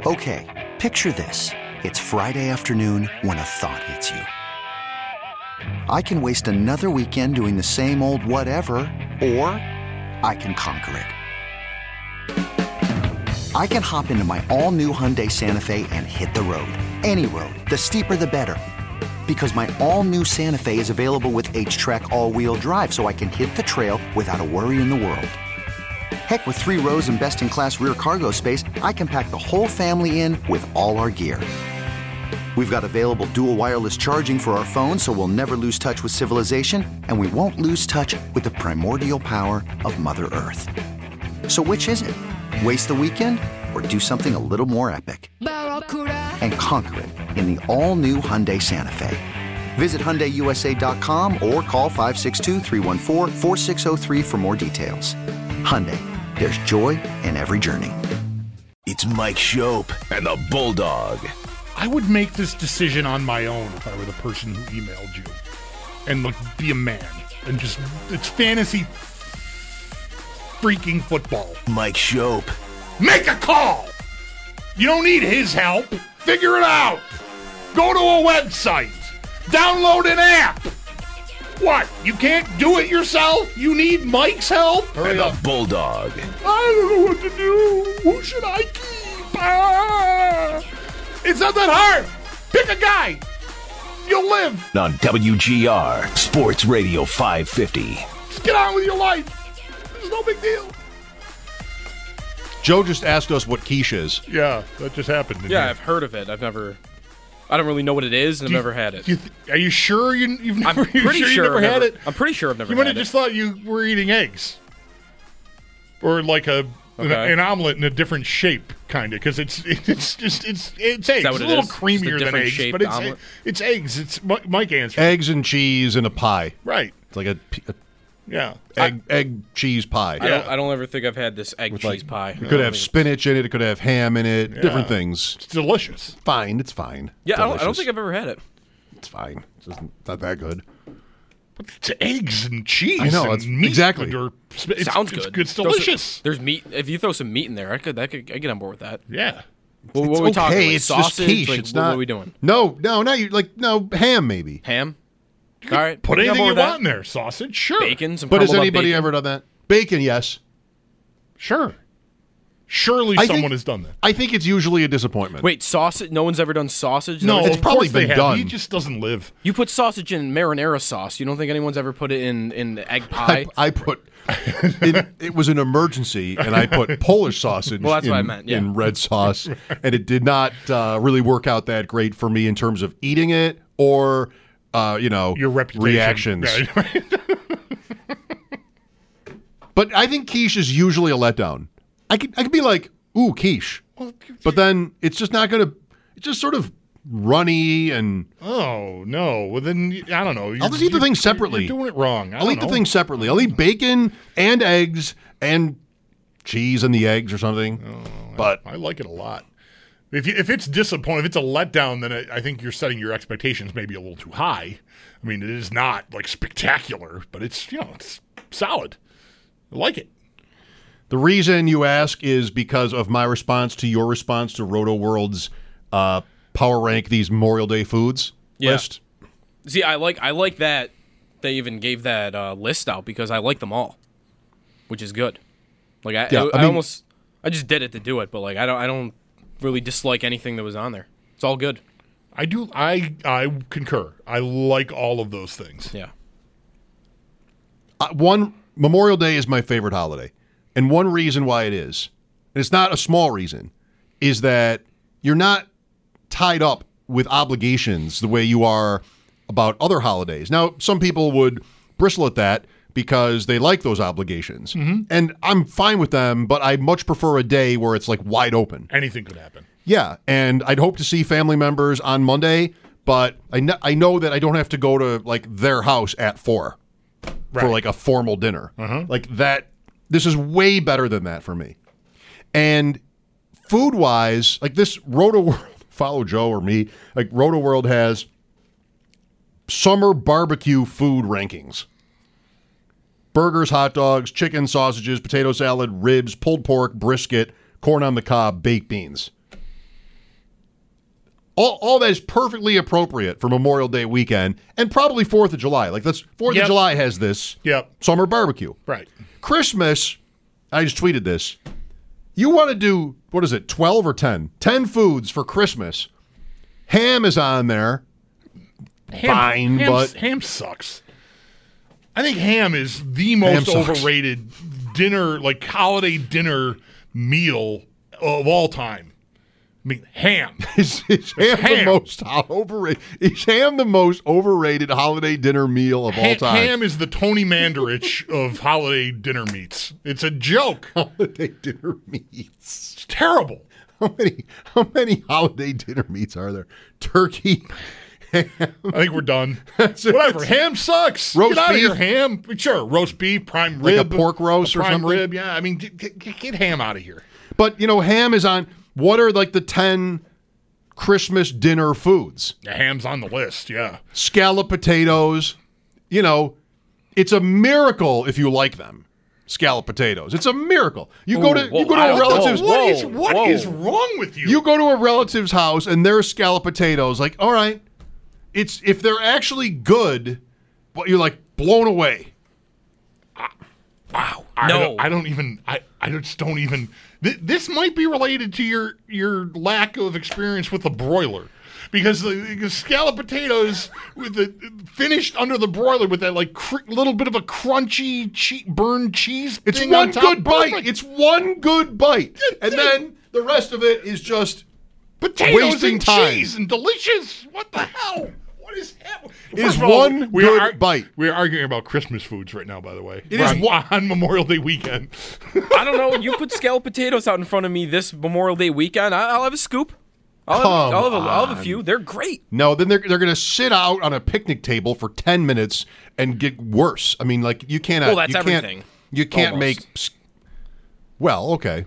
Okay, picture this. It's Friday afternoon when a thought hits you. I can waste another weekend doing the same old whatever, or I can conquer it. I can hop into my all-new Hyundai Santa Fe and hit the road. Any road. The steeper, the better. Because my all-new Santa Fe is available with H-Track all-wheel drive, so I can hit the trail without a worry in the world. Heck, with 3 rows and best-in-class rear cargo space, I can pack the whole family in with all our gear. We've got available dual wireless charging for our phones, so we'll never lose touch with civilization, and we won't lose touch with the primordial power of Mother Earth. So which is it? Waste the weekend or do something a little more epic? And conquer it in the all-new Hyundai Santa Fe. Visit HyundaiUSA.com or call 562-314-4603 for more details. Hyundai, there's joy in every journey. It's Mike Schopp and the Bulldog. I would make this decision on my own if I were the person who emailed you. And look, be a man. And just, it's fantasy freaking football. Mike Schopp. Make a call! You don't need his help. Figure it out. Go to a website. Download an app. What? You can't do it yourself? You need Mike's help? And the Bulldog. I don't know what to do. Who should I keep? It's not that hard. Pick a guy. You'll live. On WGR Sports Radio 550. Just get on with your life. It's no big deal. Joe just asked us what quiche is. Yeah, that just happened. Yeah, I've heard of it. I don't really know what it is, and I've never had it. Are you sure you've never, I'm pretty sure you never had it? I'm pretty sure I've never had it. You might have just thought you were eating eggs. Or like an omelet in a different shape, kind of, because it's eggs. It's a little creamier than eggs, but it's eggs. It's Mike answered. Eggs and cheese and a pie. Right. It's like a egg cheese pie. I don't ever think I've had this egg cheese pie. It could have spinach in it. It could have ham in it. Yeah. Different things. It's delicious. Fine. It's fine. Yeah, I don't think I've ever had it. It's fine. It's just not that good. But it's eggs and cheese. I know. And meat. Exactly. Sounds good. It's delicious. There's meat. If you throw some meat in there, I get on board with that. Yeah. Well, what are we talking? Like it's sausage? just quiche. Like, it's what not. are we doing? No, ham maybe. Ham. All right. Put anything you want in there. Sausage, sure. Bacon. Some but has anybody ever done that? Bacon, yes. Sure. Surely someone has done that. I think it's usually a disappointment. Wait, sausage? No one's ever done sausage? No, it's probably been done. He just doesn't live. You put sausage in marinara sauce. You don't think anyone's ever put it in egg pie? I put it was an emergency, and I put Polish sausage that's what I meant, yeah. in red sauce, and it did not really work out that great for me in terms of eating it or your reputation. Reactions. Right. But I think quiche is usually a letdown. I could be like, ooh, quiche. But then it's just not going to, it's just sort of runny and. Oh, no. Well, then, I don't know. I'll just eat the thing separately. You're doing it wrong. I'll eat the thing separately. I'll eat bacon and eggs and cheese and the eggs or something. Oh, but I like it a lot. If it's disappointing, if it's a letdown, then I think you're setting your expectations maybe a little too high. I mean, it is not like spectacular, but it's it's solid. I like it. The reason you ask is because of my response to your response to Roto World's power rank these Memorial Day foods list. See, I like that they even gave that list out because I like them all, which is good. Like I just did it to do it, but like I don't really dislike anything that was on there. It's all good. I do. I concur. I like all of those things. Yeah. Memorial Day is my favorite holiday. And one reason why it is, and it's not a small reason, is that you're not tied up with obligations the way you are about other holidays. Now, some people would bristle at that because they like those obligations. Mm-hmm. And I'm fine with them, but I much prefer a day where it's like wide open. Anything could happen. Yeah, and I'd hope to see family members on Monday, but I know that I don't have to go to like their house at 4 for like a formal dinner. Uh-huh. Like that. This is way better than that for me. And food-wise, like this Roto World, follow Joe or me, like Roto World has summer barbecue food rankings. Burgers, hot dogs, chicken, sausages, potato salad, ribs, pulled pork, brisket, corn on the cob, baked beans. All that is perfectly appropriate for Memorial Day weekend and probably 4th of July. Like, 4th of July has this summer barbecue. Right. Christmas, I just tweeted this. You want to do, 12 or 10? 10 foods for Christmas. Ham is on there. Ham sucks. I think ham is the most overrated dinner, like holiday dinner meal of all time. I mean, ham. Is ham the most overrated holiday dinner meal of all time? Ham is the Tony Mandarich of holiday dinner meats. It's a joke. Holiday dinner meats. It's terrible. How many holiday dinner meats are there? Turkey. Ham. I think we're done. Whatever. Ham sucks. Roast get out beef. of here, ham. Sure, roast beef, prime rib. Like a pork roast or prime something? rib, yeah. I mean, get ham out of here. But, ham is on. What are like the 10 Christmas dinner foods? The ham's on the list, yeah. Scalloped potatoes. It's a miracle if you like them. Scalloped potatoes. It's a miracle. You go to a relative's. What is wrong with you? You go to a relative's house and there's scalloped potatoes. Like, all right, if they're actually good, but you're like blown away. Wow. I just don't even. This might be related to your lack of experience with the broiler, because the scalloped potatoes with the finished under the broiler with that like little bit of a crunchy burned cheese. It's thing one on top. good bite. It's one good bite, and then the rest of it is just potatoes wasting and time. cheese and delicious. What the hell? What is happening? Is one good bite. We're arguing about Christmas foods right now, by the way. It is on Memorial Day weekend. I don't know. You put scalloped potatoes out in front of me this Memorial Day weekend, I'll have a scoop. I'll have a few. They're great. No, then they're going to sit out on a picnic table for 10 minutes and get worse. I mean, like, you cannot. Well, that's everything. You can't Almost. make. Well, okay.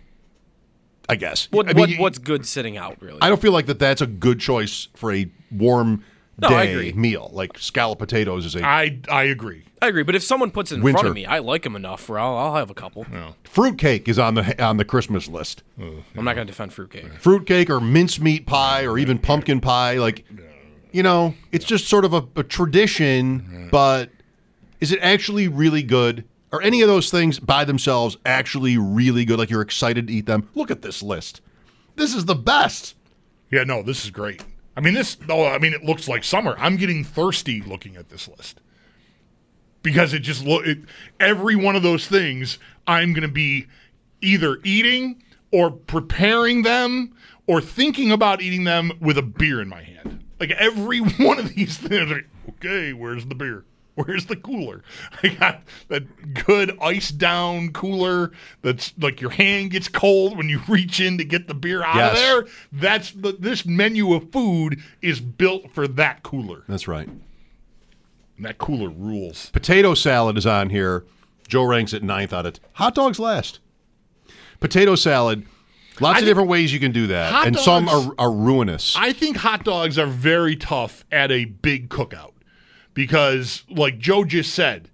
I guess. What's good sitting out, really? I don't feel like that's a good choice for a warm day meal. Like, scalloped potatoes is a. I agree. I agree, but if someone puts it in front of me, I like them enough where I'll have a couple. No. Fruitcake is on the Christmas list. I'm not going to defend fruitcake. Fruitcake or mincemeat pie or even pumpkin pie, like, it's just sort of a tradition. But is it actually really good? Are any of those things by themselves actually really good? Like, you're excited to eat them? Look at this list. This is the best. Yeah, no, this is great. I mean, it looks like summer. I'm getting thirsty looking at this list. Because it just every one of those things I'm going to be either eating or preparing them or thinking about eating them with a beer in my hand. Like, every one of these things, like, okay, where's the beer? Where's the cooler? I got that good iced down cooler that's like your hand gets cold when you reach in to get the beer out of there. That's this menu of food is built for that cooler. That's right. And that cooler rules. Potato salad is on here. Joe ranks it 9th out of 10. Hot dogs last. Potato salad. Lots of different ways you can do that, and some are ruinous. I think hot dogs are very tough at a big cookout because, like Joe just said,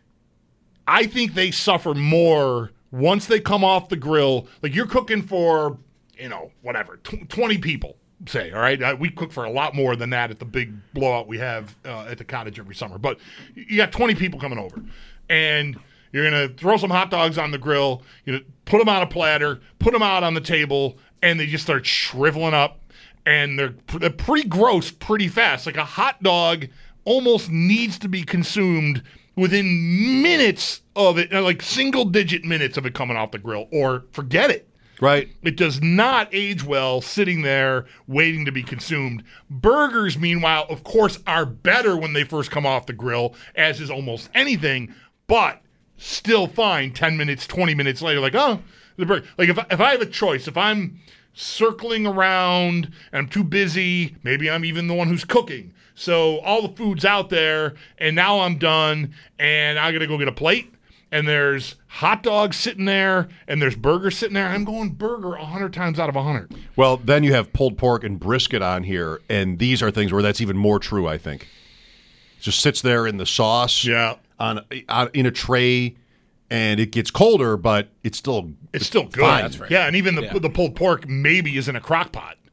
I think they suffer more once they come off the grill. Like, you're cooking for, 20 people, say, all right? We cook for a lot more than that at the big blowout we have at the cottage every summer. But you got 20 people coming over, and you're going to throw some hot dogs on the grill, put them on a platter, put them out on the table, and they just start shriveling up, and they're pretty gross pretty fast. Like, a hot dog almost needs to be consumed within minutes of it, like single-digit minutes of it coming off the grill, or forget it. Right. It does not age well sitting there waiting to be consumed. Burgers, meanwhile, of course, are better when they first come off the grill, as is almost anything, but still fine 10 minutes, 20 minutes later, like, oh, the burger. Like, if I have a choice, if I'm circling around and I'm too busy, maybe I'm even the one who's cooking. So all the food's out there, and now I'm done, and I got to go get a plate, and there's hot dogs sitting there, and there's burgers sitting there. I'm going burger 100 times out of 100. Well, then you have pulled pork and brisket on here, and these are things where that's even more true, I think. It just sits there in the sauce. Yeah. In a tray, and it gets colder, but it's still good. Fine. That's right. Yeah, and even the pulled pork maybe is in a crock pot.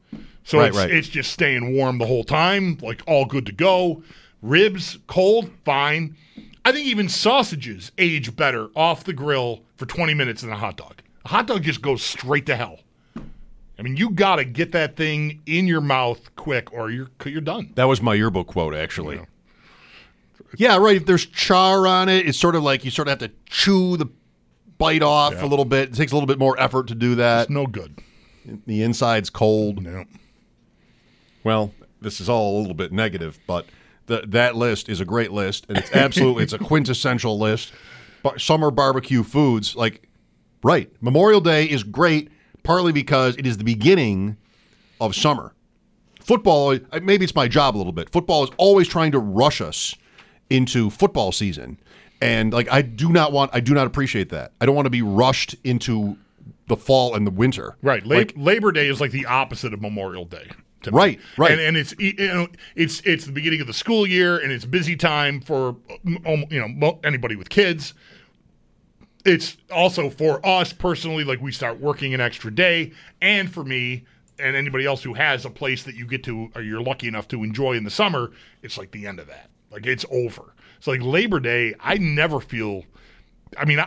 So Right. it's just staying warm the whole time, like all good to go. Ribs, cold, fine. I think even sausages age better off the grill for 20 minutes than a hot dog. A hot dog just goes straight to hell. I mean, you got to get that thing in your mouth quick or you're done. That was my yearbook quote, actually. Yeah, right. If there's char on it, it's sort of like you sort of have to chew the bite off a little bit. It takes a little bit more effort to do that. It's no good. The inside's cold. No. Well, this is all a little bit negative, but that list is a great list, and it's absolutely it's a quintessential list. Summer barbecue foods, right. Memorial Day is great, partly because it is the beginning of summer. Football, maybe it's my job a little bit. Football is always trying to rush us into football season. And I do not appreciate that. I don't want to be rushed into the fall and the winter. Right. Labor Day is like the opposite of Memorial Day. Right. And it's it's the beginning of the school year, and it's busy time for anybody with kids. It's also for us personally, we start working an extra day, and for me and anybody else who has a place that you get to or you're lucky enough to enjoy in the summer, it's like the end of that. It's over. So Labor Day, I never feel. I mean,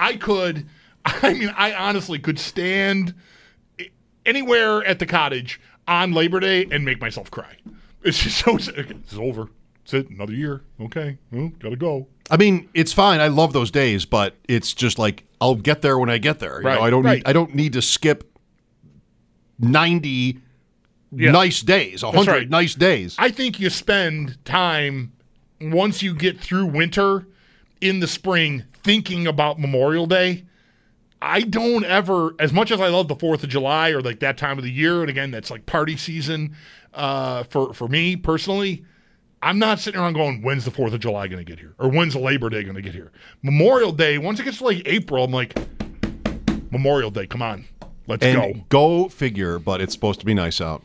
I honestly could stand anywhere at the cottage on Labor Day and make myself cry. It's just so it's over. It's it. Another year. Okay. Well, gotta go. I mean, it's fine. I love those days, but it's just I'll get there when I get there. Right. I don't need to skip 90 nice days, 100 nice days. I think you spend time once you get through winter in the spring thinking about Memorial Day. I don't ever, as much as I love the 4th of July or that time of the year, and again, that's party season for me personally, I'm not sitting around going, when's the 4th of July going to get here? Or when's the Labor Day going to get here? Memorial Day, once it gets to April, I'm like, Memorial Day, come on, let's go. Go figure, but it's supposed to be nice out.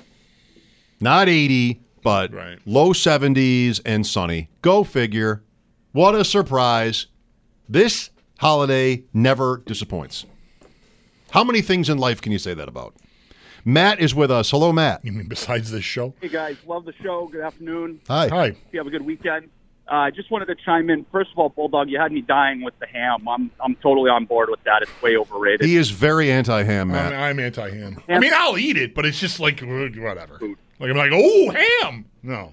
Not 80, but low 70s and sunny. Go figure. What a surprise. This holiday never disappoints. How many things in life can you say that about? Matt is with us. Hello, Matt. You mean besides this show? Hey, guys. Love the show. Good afternoon. Hi. You have a good weekend. I just wanted to chime in. First of all, Bulldog, you had me dying with the ham. I'm totally on board with that. It's way overrated. He is very anti-ham, Matt. I'm anti-ham. I mean, I'll eat it, but it's just whatever. Food. I'm oh, ham. No.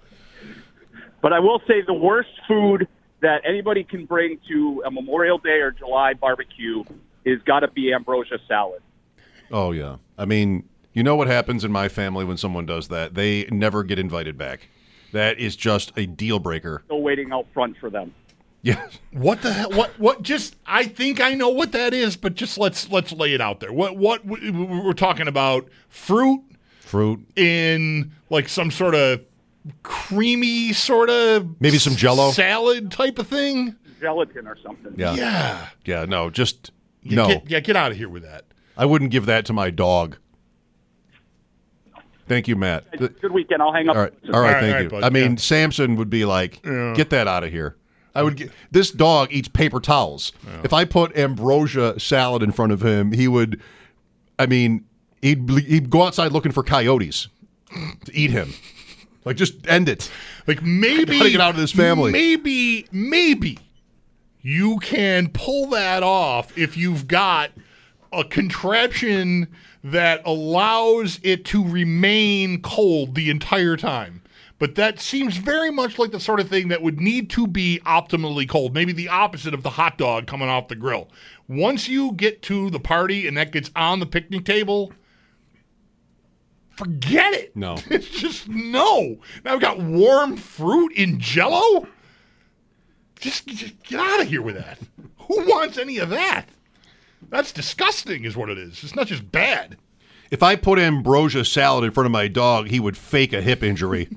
But I will say the worst food that anybody can bring to a Memorial Day or July barbecue is got to be ambrosia salad. Oh, yeah. I mean, you know what happens in my family when someone does that? They never get invited back. That is just a deal breaker. Still waiting out front for them. Yeah. What the hell? What? Just I think I know what that is, but just let's lay it out there. What we're talking about? Fruit in some sort of creamy sort of maybe some Jell-O salad type of thing, gelatin or something. Yeah. No, just no. Get out of here with that. I wouldn't give that to my dog. Thank you, Matt. Good weekend. I'll hang up. All right, thank you. Bud, I mean, Samson would be like, get that out of here. I would. This dog eats paper towels. Yeah. If I put ambrosia salad in front of him, he would. I mean, he'd go outside looking for coyotes to eat him. Just end it. Maybe gotta get out of this family. Maybe you can pull that off if you've got a contraption that allows it to remain cold the entire time. But that seems very much like the sort of thing that would need to be optimally cold. Maybe the opposite of the hot dog coming off the grill. Once you get to the party and that gets on the picnic table, forget it. No. It's just no. Now I've got warm fruit in Jell-O? Just get out of here with that. Who wants any of that? That's disgusting is what it is. It's not just bad. If I put ambrosia salad in front of my dog, he would fake a hip injury.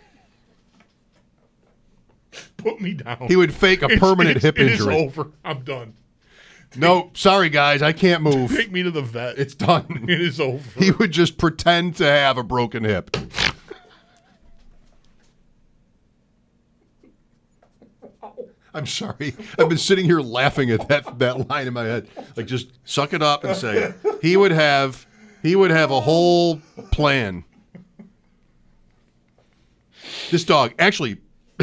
Put me down. He would fake a permanent hip injury. It is over. I'm done. No, sorry, guys. I can't move. Take me to the vet. It's done. It is over. He would just pretend to have a broken hip. I'm sorry. I've been sitting here laughing at that line in my head. Just suck it up and say it. He would have He would have a whole plan. This dog, actually,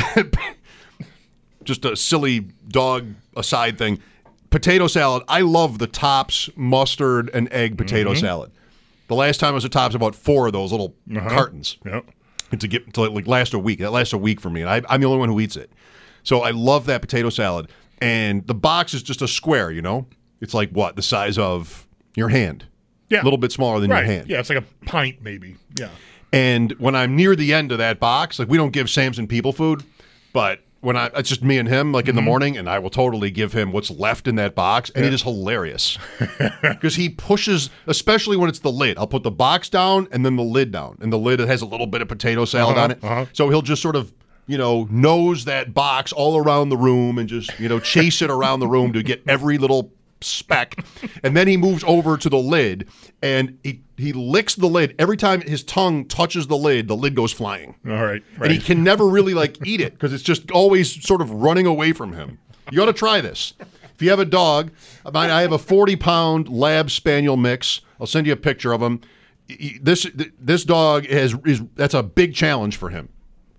just a silly dog aside thing. Potato salad. I love the Tops mustard and egg potato salad. The last time I was at Tops, I bought 4 of those little cartons. Yep. To like last a week. That lasts a week for me, and I'm the only one who eats it. So I love that potato salad. And the box is just a square, you know? It's like what? The size of your hand. Yeah. A little bit smaller than your hand. Yeah, it's like a pint maybe. Yeah. And when I'm near the end of that box, like we don't give Samson people food, but when it's just me and him, like in the morning, and I will totally give him what's left in that box, and it is hilarious because he pushes, especially when it's the lid. I'll put the box down and then the lid down, and the lid has a little bit of potato salad on it. So he'll just sort of, nose that box all around the room and just, chase it around the room to get every little speck, and then he moves over to the lid and he licks the lid. Every time his tongue touches the lid goes flying. All right. And he can never really eat it because it's just always sort of running away from him. You got to try this. If you have a dog, I have a 40-pound Lab Spaniel mix. I'll send you a picture of him. This dog that's a big challenge for him.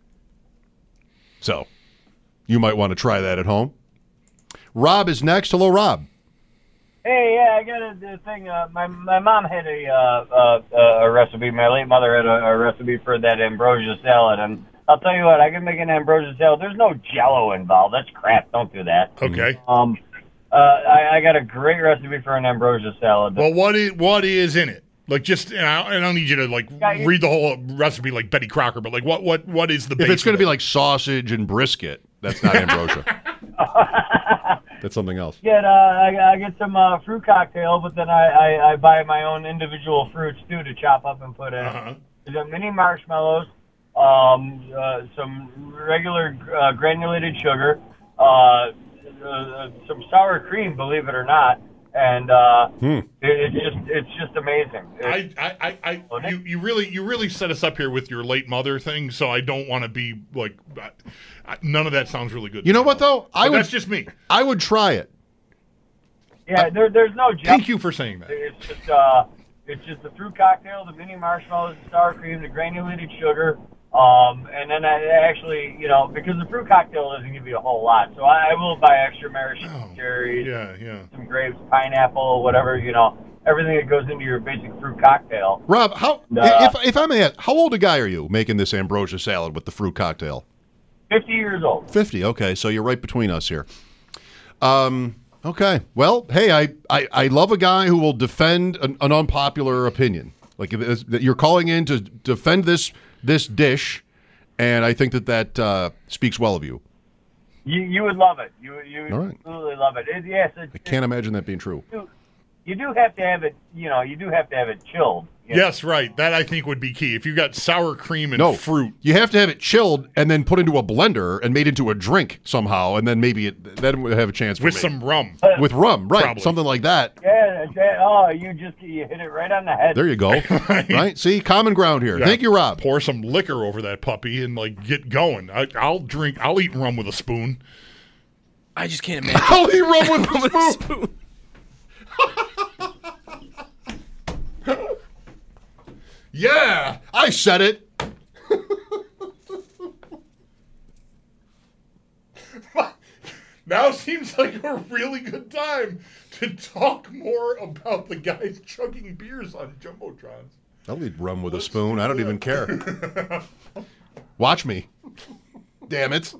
So you might want to try that at home. Rob is next. Hello, Rob. Hey, yeah, I got a thing. My mom had a recipe. My late mother had a recipe for that ambrosia salad, and I'll tell you what, I can make an ambrosia salad. There's no Jell-O involved. That's crap. Don't do that. Okay. I got a great recipe for an ambrosia salad. Well, what is in it? Like, just, and I don't need you to read the whole recipe like Betty Crocker, but what is the base? If it's going to be like sausage and brisket, that's not ambrosia. That's something else. I get some fruit cocktail, but then I buy my own individual fruits too to chop up and put in. There's mini marshmallows, some regular granulated sugar, some sour cream, believe it or not, and it's just amazing. You really set us up here with your late mother thing, so I don't want to be like. None of that sounds really good. You know what though? That's just me. I would try it. Yeah, there's no. Thank you for saying that. It's just the fruit cocktail, the mini marshmallows, the sour cream, the granulated sugar, and then I actually, because the fruit cocktail doesn't give you a whole lot, so I will buy extra maraschino cherries, some grapes, pineapple, whatever, everything that goes into your basic fruit cocktail. Rob, if I may ask, how old a guy are you making this ambrosia salad with the fruit cocktail? 50 years old. 50, okay, so you're right between us here. Okay, well, hey, I love a guy who will defend an unpopular opinion. Like, you're calling in to defend this dish, and I think that speaks well of you. You would love it. You right. Absolutely love it. I can't imagine that being true. You do have to have it, you do have to have it chilled. Yes, right. That I think would be key. If you got sour cream and fruit. You have to have it chilled and then put into a blender and made into a drink somehow, and then maybe then would have a chance for with some rum. With rum, right. Probably. Something like that. Yeah, you hit it right on the head. There you go. Right? See, common ground here. Yeah. Thank you, Rob. Pour some liquor over that puppy and get going. I'll eat rum with a spoon. I just can't imagine. I'll eat rum with a spoon. Yeah, I said it. Now seems like a really good time to talk more about the guys chugging beers on Jumbotrons. I'll eat rum with a spoon. I don't even care. Watch me. Damn it.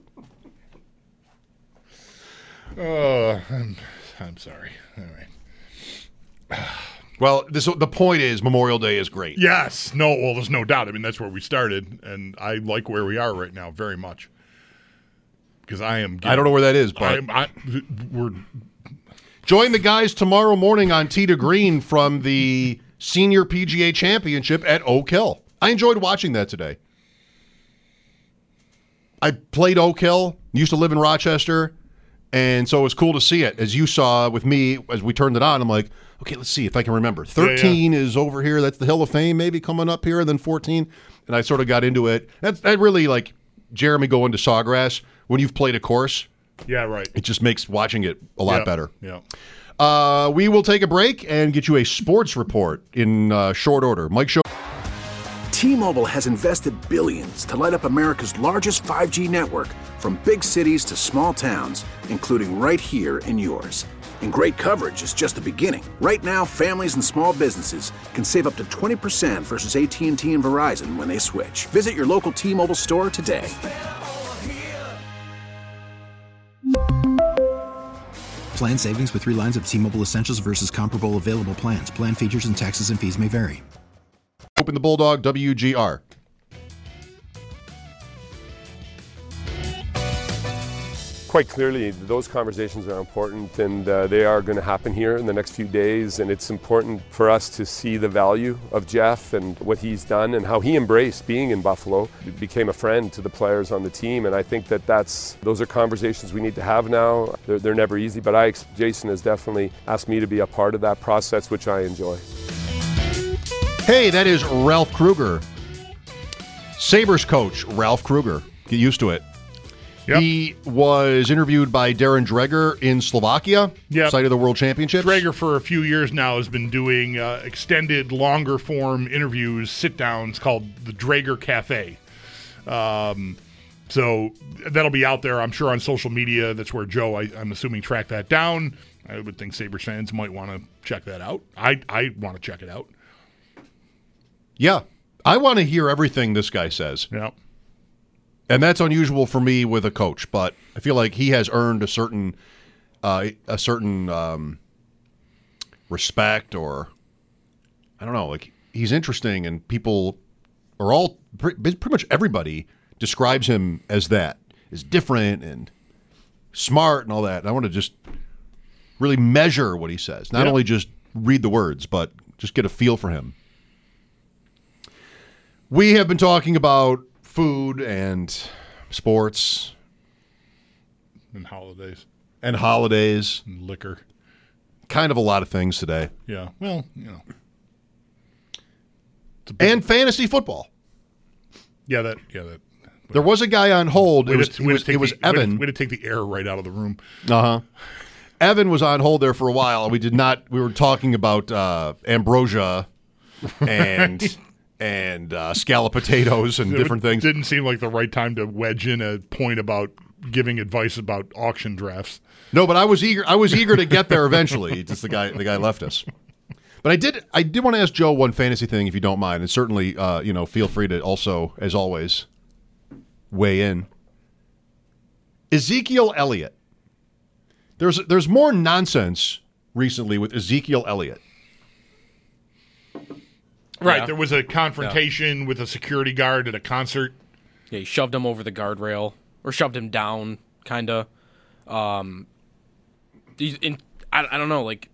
Oh, I'm sorry. All right. Well, the point is Memorial Day is great. Yes. No, well, there's no doubt. I mean, that's where we started, and I like where we are right now very much. Because I don't know where that is, but we're join the guys tomorrow morning on Tee to Green from the Senior PGA Championship at Oak Hill. I enjoyed watching that today. I played Oak Hill, used to live in Rochester, and so it was cool to see it. As you saw with me, as we turned it on, I'm like, okay, let's see if I can remember. 13 is over here. That's the Hill of Fame maybe coming up here, and then 14. And I sort of got into it. That really, like Jeremy going to Sawgrass, when you've played a course. Yeah, right. It just makes watching it a lot better. Yeah. We will take a break and get you a sports report in short order. Mike Show. T-Mobile has invested billions to light up America's largest 5G network, from big cities to small towns, including right here in yours. And great coverage is just the beginning. Right now, families and small businesses can save up to 20% versus AT&T and Verizon when they switch. Visit your local T-Mobile store today. Plan savings with 3 lines of T-Mobile Essentials versus comparable available plans. Plan features and taxes and fees may vary. Open the Bulldog, WGR. Quite clearly, those conversations are important, and they are going to happen here in the next few days. And it's important for us to see the value of Jeff and what he's done and how he embraced being in Buffalo. He became a friend to the players on the team, and I think those are conversations we need to have now. They're never easy, but Jason has definitely asked me to be a part of that process, which I enjoy. Hey, that is Ralph Krueger. Sabres coach, Ralph Krueger. Get used to it. Yep. He was interviewed by Darren Dreger in Slovakia, site of the World Championships. Dreger, for a few years now, has been doing extended, longer-form interviews, sit-downs called the Dreger Cafe. So that'll be out there, I'm sure, on social media. That's where Joe, I'm assuming, tracked that down. I would think Sabres fans might want to check that out. I want to check it out. Yeah. I want to hear everything this guy says. Yeah. And that's unusual for me with a coach, but I feel like he has earned a certain respect, or I don't know, like he's interesting, and people are all pretty much everybody describes him as that, is different and smart and all that. And I want to just really measure what he says, not only just read the words, but just get a feel for him. We have been talking about food and sports. And holidays. And liquor. Kind of a lot of things today. Yeah. Well, And fantasy football. Yeah, that. There was a guy on hold. It was Evan. Way to take the air right out of the room. Uh-huh. Evan was on hold there for a while. We were talking about ambrosia and... and scallop potatoes and different things. Didn't seem like the right time to wedge in a point about giving advice about auction drafts. No, but I was eager to get there eventually. Just the guy left us. But I did want to ask Joe one fantasy thing, if you don't mind, and certainly feel free to also, as always, weigh in. Ezekiel Elliott. There's more nonsense recently with Ezekiel Elliott. Right, there was a confrontation with a security guard at a concert. Yeah, he shoved him over the guardrail, or shoved him down, kind of. I don't know, like,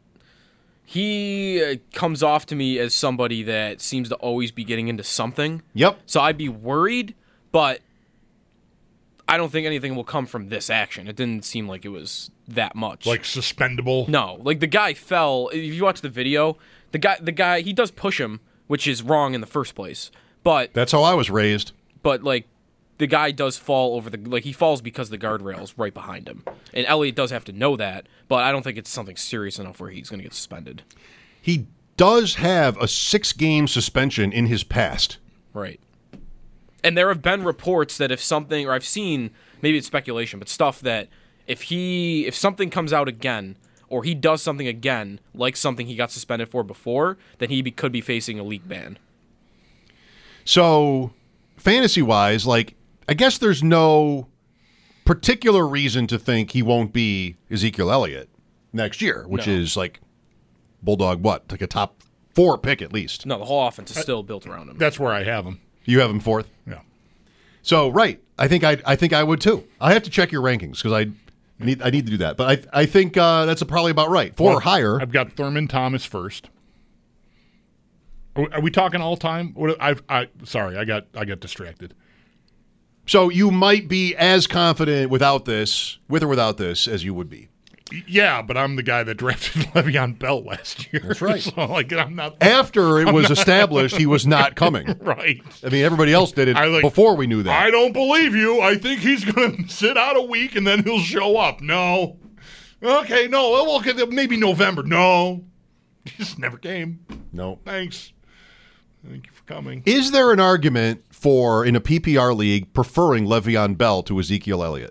he comes off to me as somebody that seems to always be getting into something. Yep. So I'd be worried, but I don't think anything will come from this action. It didn't seem like it was that much. Like suspendable? No, like the guy fell. If you watch the video... The guy, he does push him, which is wrong in the first place. But that's how I was raised. But like, the guy does fall over he falls because the guardrail's right behind him, and Elliott does have to know that. But I don't think it's something serious enough where he's going to get suspended. He does have a 6-game suspension in his past. Right. And there have been reports that if something, or I've seen, maybe it's speculation, but stuff that if something comes out again, or he does something again, like something he got suspended for before, then he could be facing a league ban. So, fantasy-wise, like, I guess there's no particular reason to think he won't be Ezekiel Elliott next year, which is like Bulldog, like a top 4 pick at least. No, the whole offense is still built around him. That's where I have him. You have him 4th? Yeah. So, right. I think I would too. I have to check your rankings because I need to do that. But I think that's probably about right. 4 or higher. I've got Thurman Thomas first. Are we talking all time? Sorry, I got distracted. So you might be as confident with or without this, as you would be. Yeah, but I'm the guy that drafted Le'Veon Bell last year. That's right. So, I'm not. After it was established he was not coming. Right. I mean, everybody else did it before we knew that. I don't believe you. I think he's going to sit out a week and then he'll show up. No. Okay, no, we'll get maybe November. No, he just never came. No. Thanks. Thank you for coming. Is there an argument for, in a PPR league, preferring Le'Veon Bell to Ezekiel Elliott?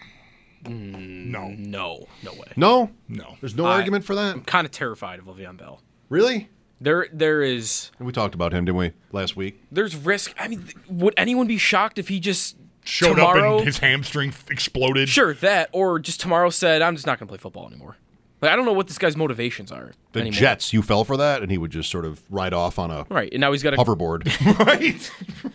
No. No way. No? No. There's no argument for that? I'm kind of terrified of Le'Veon Bell. Really? There is. We talked about him, didn't we, last week? There's risk. I mean, would anyone be shocked if he just showed tomorrow, up and his hamstring exploded? Sure, that. Or just tomorrow said, I'm just not going to play football anymore. Like, I don't know what this guy's motivations are. The anymore. Jets, you fell for that, and he would just sort of ride off on a right, and now he's got a hoverboard. Right.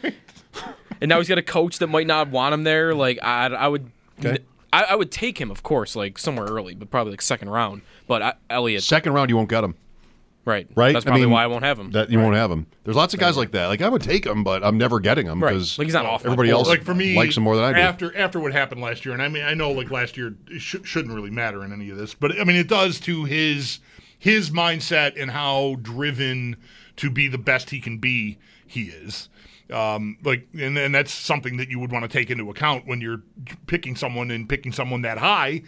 And now he's got a coach that might not want him there. Like, I would... Okay. I would take him, of course, like somewhere early, but probably like second round. But Elliott... Second round, you won't get him. Right. Right? That's probably why I won't have him. That you won't have him. There's lots of guys like that. Like, I would take him, but I'm never getting him because like he's not off. Everybody else like for me, likes him more than I do. After what happened last year, and I mean, I know like last year it shouldn't really matter in any of this, but I mean, it does to his mindset and how driven to be the best he can be he is. And that's something that you would want to take into account when you're picking someone that high.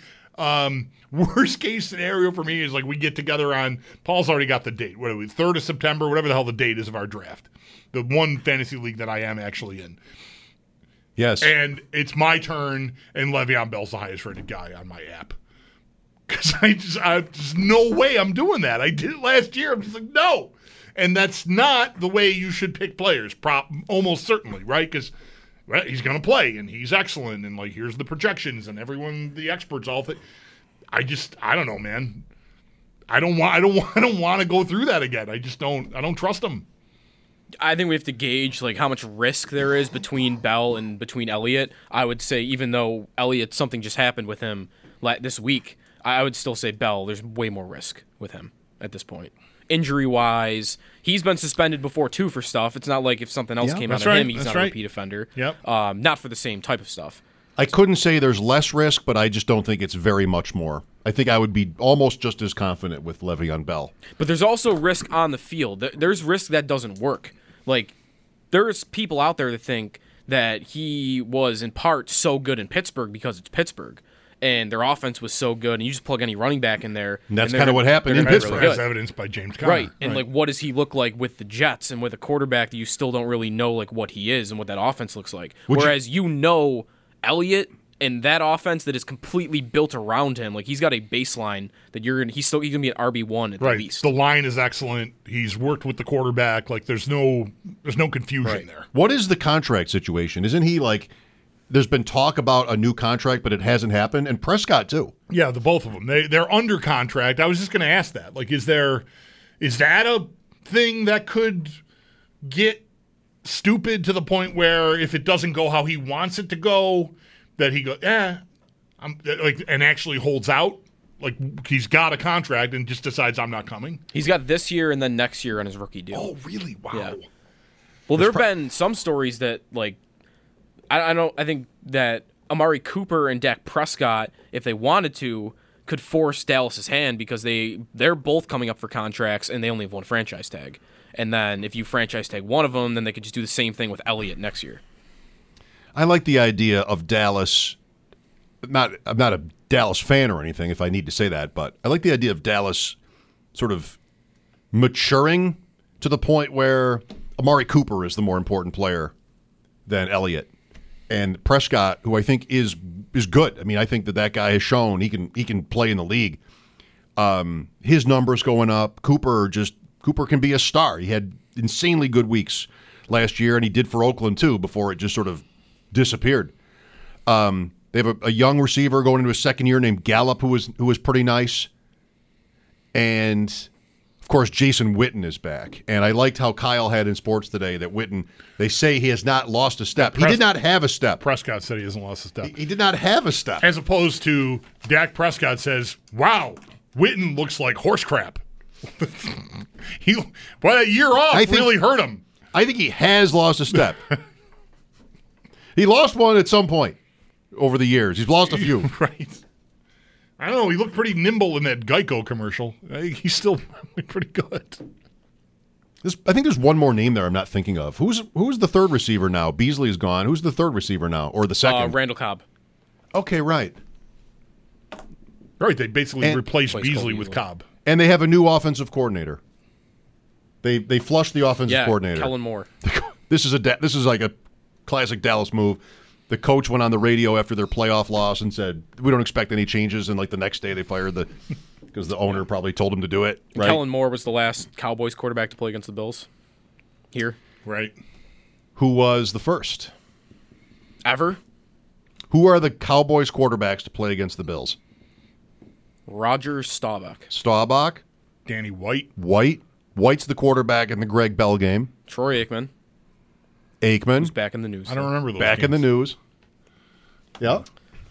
Worst case scenario for me is like we get together on, Paul's already got the date. What are we, 3rd of September, whatever the hell the date is of our draft. The one fantasy league that I am actually in. Yes. And it's my turn, and Le'Veon Bell's the highest rated guy on my app. Because there's no way I'm doing that. I did it last year. I'm just like, no. And that's not the way you should pick players, almost certainly, right? Because he's going to play, and he's excellent, and like here's the projections, and everyone, the experts, all think. I don't know, man. I don't want to go through that again. I don't trust him. I think we have to gauge like how much risk there is between Bell and between Elliott. I would say even though Elliott, something just happened with him this week, I would still say Bell, there's way more risk with him at this point. Injury-wise, he's been suspended before, too, for stuff. It's not like if something else came out of him, he's not a repeat offender. Yep. Not for the same type of stuff. I couldn't say there's less risk, but I just don't think it's very much more. I think I would be almost just as confident with Le'Veon Bell. But there's also risk on the field. There's risk that doesn't work. Like, there's people out there that think that he was, in part, so good in Pittsburgh because it's Pittsburgh. And their offense was so good, and you just plug any running back in there. And that's kind of what happened in Pittsburgh. As evidenced by James Conner. Right, and like, what does he look like with the Jets and with a quarterback that you still don't really know like what he is and what that offense looks like? Whereas Elliott and that offense that is completely built around him, like he's got a baseline that he's gonna be an RB1 at the least. The line is excellent. He's worked with the quarterback. Like there's no confusion there. What is the contract situation? Isn't he like? There's been talk about a new contract, but it hasn't happened, and Prescott too. Yeah, the both of them. They're under contract. I was just going to ask that. Like, is that a thing that could get stupid to the point where if it doesn't go how he wants it to go, that he goes, and actually holds out? Like he's got a contract and just decides I'm not coming. He's got this year and then next year on his rookie deal. Oh, really? Wow. Yeah. Well, there have been some stories that like. I think that Amari Cooper and Dak Prescott, if they wanted to, could force Dallas's hand because they're both coming up for contracts and they only have one franchise tag. And then if you franchise tag one of them, then they could just do the same thing with Elliott next year. I like the idea of Dallas. I'm not a Dallas fan or anything, if I need to say that, but I like the idea of Dallas sort of maturing to the point where Amari Cooper is the more important player than Elliott. And Prescott, who I think is good. I mean, I think that guy has shown he can play in the league. His numbers going up. Cooper can be a star. He had insanely good weeks last year, and he did for Oakland too before it just sort of disappeared. They have a young receiver going into his second year named Gallup, who was pretty nice, and of course Jason Witten is back. And I liked how Kyle had in Sports Today that Witten, they say he has not lost a step. He did not have a step. Prescott said he hasn't lost a step. He did not have a step. As opposed to Dak Prescott says, wow, Witten looks like horse crap. That year off really hurt him. I think he has lost a step. He lost one at some point over the years. He's lost a few. Right. I don't know. He looked pretty nimble in that Geico commercial. I think he's still pretty good. I think there's one more name there I'm not thinking of. Who's the third receiver now? Beasley is gone. Who's the third receiver now, or the second? Randall Cobb. Okay, right. Right, they basically replaced Beasley with Cobb. And they have a new offensive coordinator. They flushed the offensive coordinator. Kellen Moore. This is like a classic Dallas move. The coach went on the radio after their playoff loss and said, "We don't expect any changes." And like the next day, they fired because the owner probably told him to do it. Right? Kellen Moore was the last Cowboys quarterback to play against the Bills. Here, right? Who was the first ever? Who are the Cowboys quarterbacks to play against the Bills? Roger Staubach. Staubach. Danny White. White's the quarterback in the Greg Bell game. Troy Aikman. Who's back in the news. I don't remember those Back games. in the news. Yep.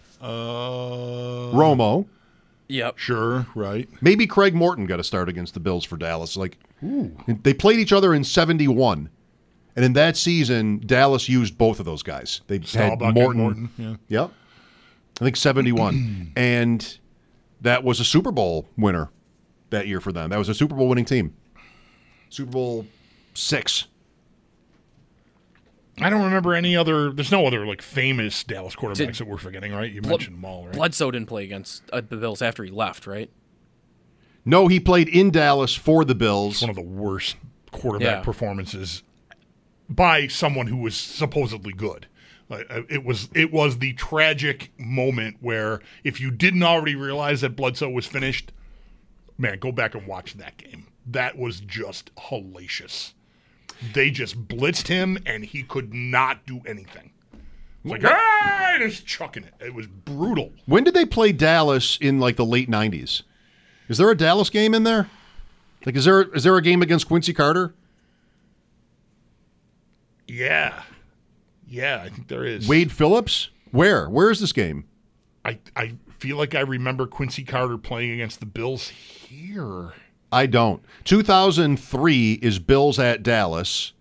Romo. Yep. Sure, right. Maybe Craig Morton got a start against the Bills for Dallas. They played each other in 71. And in that season, Dallas used both of those guys. They Staubach had Morton. and Morton. Yeah. Yep. I think 71. And that was a Super Bowl winner that year for them. That was a Super Bowl winning team. Super Bowl 6. I don't remember any other. There's no other famous Dallas quarterbacks that we're forgetting, right? You mentioned them all, right? Bledsoe didn't play against the Bills after he left, right? No, he played in Dallas for the Bills. It's one of the worst quarterback performances by someone who was supposedly good. It was the tragic moment where if you didn't already realize that Bledsoe was finished, man, go back and watch that game. That was just hellacious. They just blitzed him, and he could not do anything. It was just chucking it. It was brutal. When did they play Dallas in the late 90s? Is there a Dallas game in there? Is there a game against Quincy Carter? Yeah, I think there is. Wade Phillips? Where is this game? I feel like I remember Quincy Carter playing against the Bills here. I don't. 2003 is Bills at Dallas.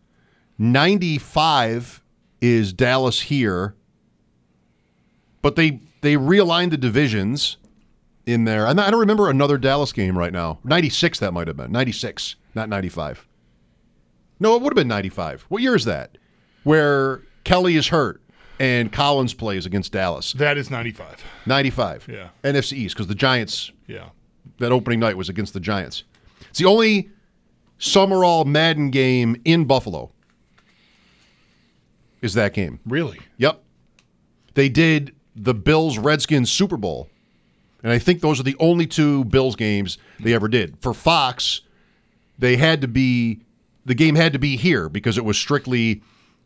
95 is Dallas here. But they realigned the divisions in there. I don't remember another Dallas game right now. 96 that might have been. 96, not 95. No, it would have been 95. What year is that? Where Kelly is hurt and Collins plays against Dallas. That is 95. 95. Yeah. NFC East, because the Giants, yeah, that opening night was against the Giants. It's the only Summerall Madden game in Buffalo is that game. Really? Yep. They did the Bills-Redskins Super Bowl, and I think those are the only two Bills games they ever did. For Fox, the game had to be here because it was strictly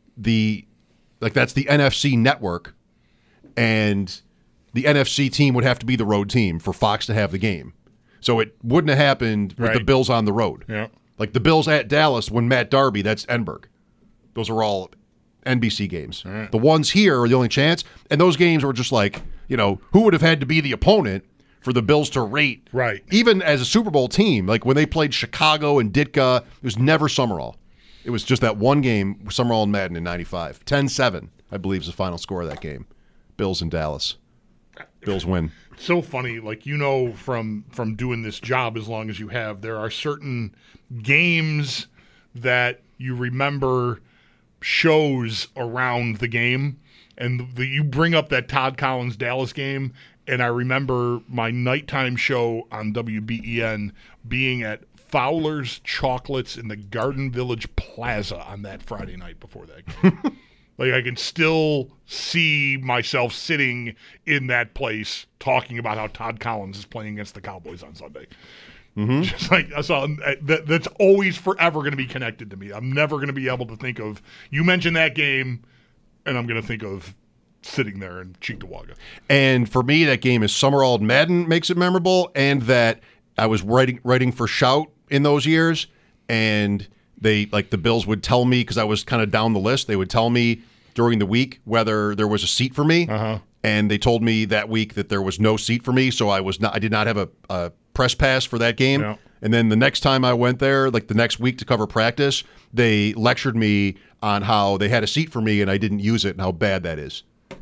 that's the NFC network, and the NFC team would have to be the road team for Fox to have the game. So it wouldn't have happened with the Bills on the road. Yeah. Like the Bills at Dallas when Matt Darby, that's Enberg. Those are all NBC games. Right. The ones here are the only chance, and those games were just who would have had to be the opponent for the Bills to rate. Right. Even as a Super Bowl team, like when they played Chicago and Ditka, it was never Summerall. It was just that one game, Summerall and Madden in 95. 10-7, I believe, is the final score of that game. Bills and Dallas. Bills win. So funny, from doing this job as long as you have, there are certain games that you remember shows around the game, and you bring up that Todd Collins Dallas game, and I remember my nighttime show on WBEN being at Fowler's Chocolates in the Garden Village Plaza on that Friday night before that game. I can still see myself sitting in that place talking about how Todd Collins is playing against the Cowboys on Sunday. Mm-hmm. Just I saw that's always forever going to be connected to me. I'm never going to be able to think of, you mentioned that game, and I'm going to think of sitting there in Cheektowaga. And for me, that game is Summerall and Madden makes it memorable, and that I was writing for Shout in those years, and the Bills would tell me, because I was kind of down the list, they would tell me during the week whether there was a seat for me, and they told me that week that there was no seat for me, so I did not have a press pass for that game. Yeah. And then the next time I went there, the next week to cover practice, they lectured me on how they had a seat for me and I didn't use it and how bad that is.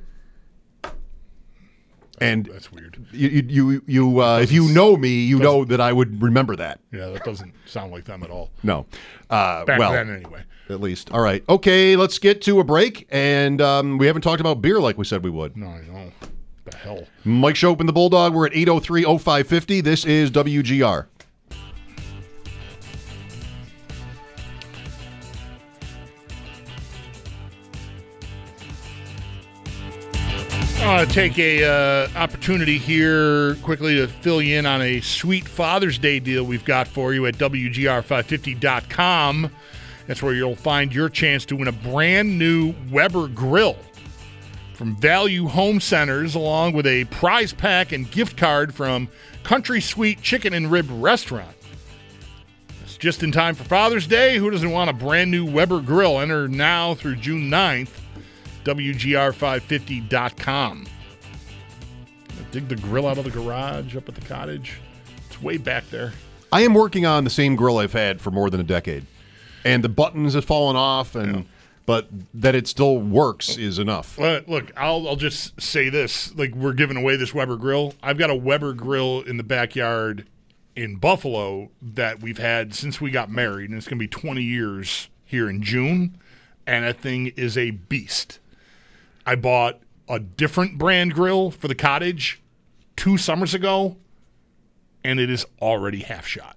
And that's weird. You if you know me, you know that I would remember that. Yeah, that doesn't sound like them at all. No. Back then, anyway. At least. All right. Okay, let's get to a break. And we haven't talked about beer like we said we would. No, I know. the hell? Mike Schopp and the Bulldog. We're at 803-0550. This is WGR. Take a opportunity here quickly to fill you in on a sweet Father's Day deal we've got for you at WGR550.com. That's where you'll find your chance to win a brand new Weber grill from Value Home Centers, along with a prize pack and gift card from Country Sweet Chicken and Rib Restaurant. It's just in time for Father's Day. Who doesn't want a brand new Weber grill? Enter now through June 9th. WGR550.com. Dig the grill out of the garage up at the cottage. It's way back there. I am working on the same grill I've had for more than a decade. And the buttons have fallen off, but that it still works is enough. Look, I'll just say this. Like, we're giving away this Weber grill. I've got a Weber grill in the backyard in Buffalo that we've had since we got married, and it's going to be 20 years here in June, and that thing is a beast. I bought a different brand grill for the cottage 2 summers ago, and it is already half shot.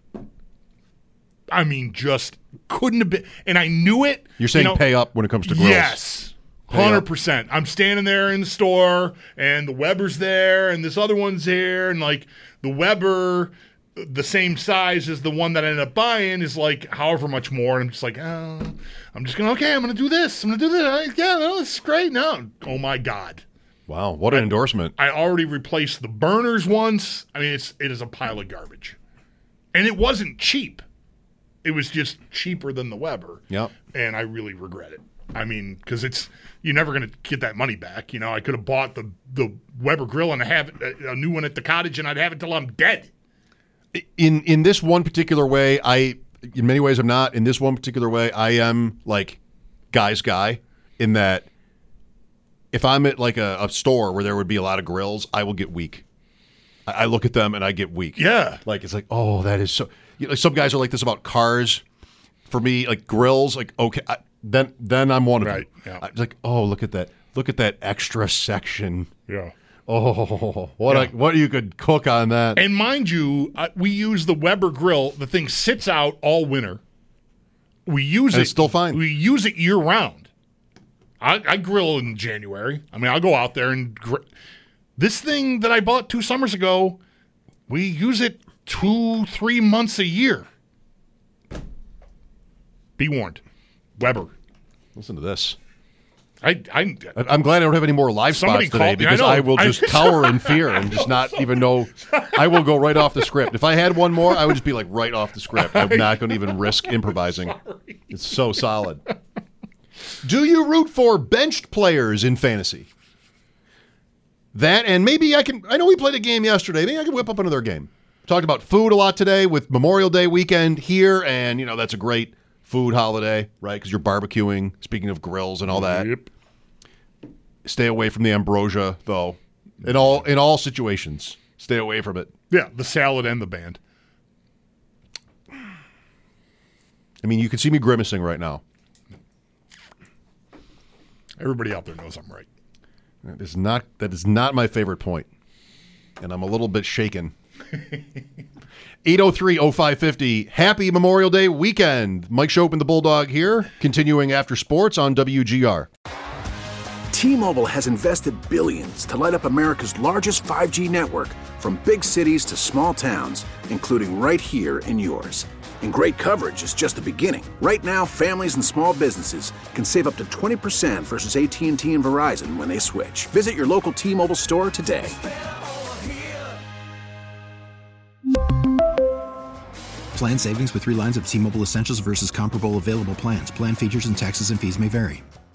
I mean, just couldn't have been. And I knew it. You're saying pay up when it comes to grills. Yes, 100%. I'm standing there in the store, and the Weber's there, and this other one's there, and like the Weber, the same size as the one that I ended up buying, is like however much more. And I'm just like, I'm just going to, I'm going to do this. I'm going to do this. Yeah, no, this is great. No. Oh, my God. Wow, what an endorsement. I already replaced the burners once. I mean, it is a pile of garbage. And it wasn't cheap. It was just cheaper than the Weber. Yep. And I really regret it. I mean, because you're never going to get that money back. You know, I could have bought the Weber grill and have a new one at the cottage, and I'd have it till I'm dead. In this one particular way, in many ways I'm not. In this one particular way, I am like guy's guy in that if I'm at like a store where there would be a lot of grills, I will get weak. I look at them and I get weak. Yeah. Like, it's like, oh, that is so. Like, some guys are like this about cars. For me, like grills, like, okay, then I'm one of them. Yeah. I'm like, oh, look at that. Look at that extra section. Yeah. Oh, what you could cook on that. And mind you, we use the Weber grill. The thing sits out all winter. We use it. It's still fine. We use it year round. I grill in January. I mean, I'll go out there and this thing that I bought 2 summers ago, we use it 2-3 months a year. Be warned. Weber. Listen to this. I'm glad I don't have any more live spots today because I will just cower in fear and just not even know. I will go right off the script. If I had one more, I would just be like right off the script. I'm not going to even risk improvising. It's so solid. Do you root for benched players in fantasy? That, and maybe I know we played a game yesterday. Maybe I can whip up another game. Talked about food a lot today with Memorial Day weekend here, and that's a great food holiday, right? Because you're barbecuing, speaking of grills and all that. Yep. Stay away from the ambrosia, though. In all situations, stay away from it. Yeah, the salad and the band. I mean, you can see me grimacing right now. Everybody out there knows I'm right. That is not my favorite point, and I'm a little bit shaken. 803-0550. Happy Memorial Day weekend. Mike Schopp and the Bulldog here, continuing after sports on WGR. T-Mobile has invested billions to light up America's largest 5G network, from big cities to small towns, including right here in yours. And great coverage is just the beginning. Right now, families and small businesses can save up to 20% versus AT&T and Verizon when they switch. Visit your local T-Mobile store today. Plan savings with 3 lines of T-Mobile Essentials versus comparable available plans. Plan features and taxes and fees may vary.